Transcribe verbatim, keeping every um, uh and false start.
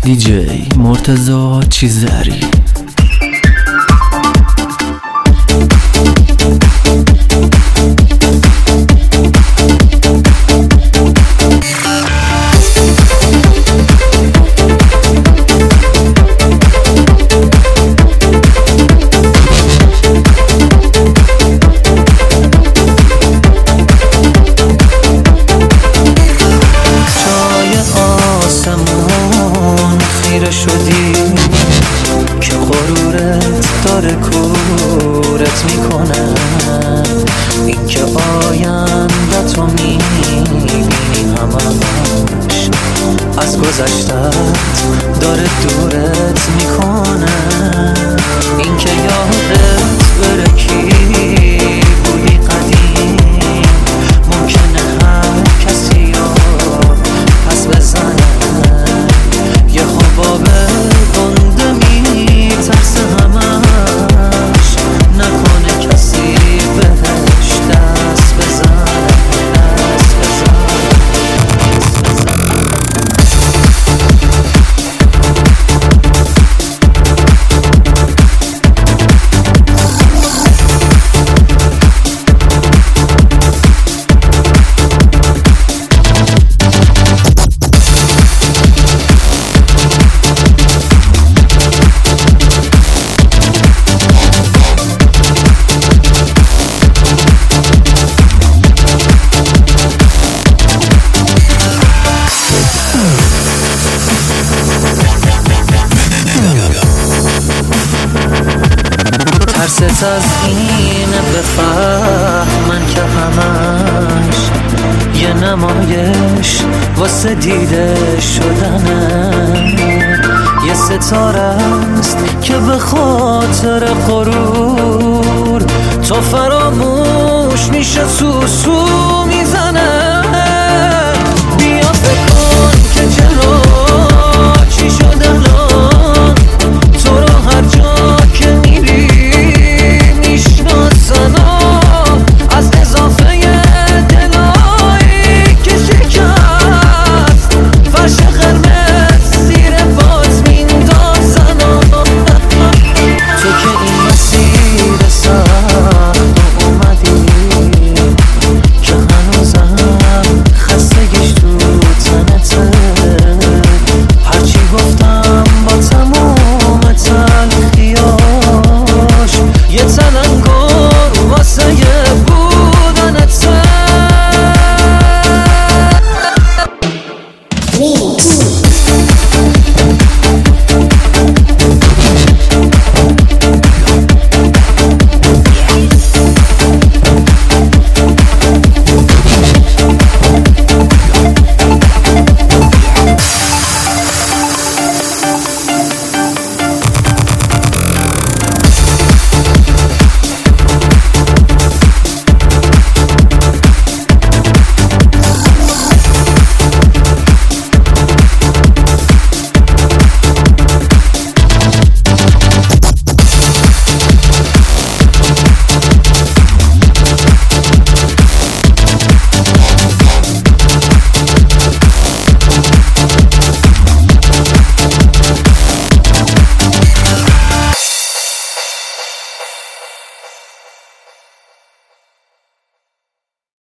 دیجی مرتضی چیزری. شدی که غرورت داره کورت میکنه، این که آینده تو میبینی همش از گذشتت داره دورت میکنه، این که یادت بره کی بودی قدیم، ممکنه هر کسی رو پس بزنه، یه خوابه گنده میترسه همش، نکنه کسی بهش دست بزنه دست بزنه ترست از اینه بفهمن که همش یه نمایش واسه دیده شدنه، یه ستاره است که به خاطر غرور تو فراموش میشه، سوسو میزنه.